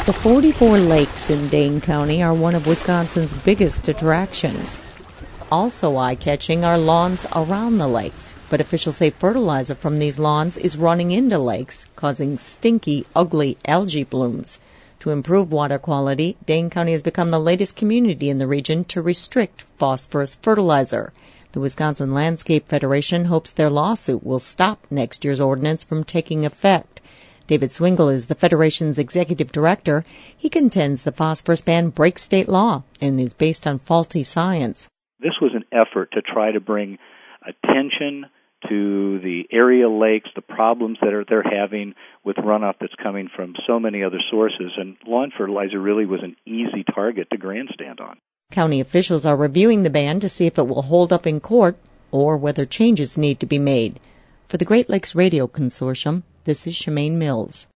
The 44 lakes in Dane County are one of Wisconsin's biggest attractions. Also eye-catching are lawns around the lakes, but officials say fertilizer from these lawns is running into lakes, causing stinky, ugly algae blooms. To improve water quality, Dane County has become the latest community in the region to restrict phosphorus fertilizer. The Wisconsin Landscape Federation hopes their lawsuit will stop next year's ordinance from taking effect. David Swingle is the Federation's executive director. He contends the phosphorus ban breaks state law and is based on faulty science. This was an effort to try to bring attention to the area lakes, the problems that they're having with runoff that's coming from so many other sources, and lawn fertilizer really was an easy target to grandstand on. County officials are reviewing the ban to see if it will hold up in court or whether changes need to be made. For the Great Lakes Radio Consortium, this is Shemaine Mills.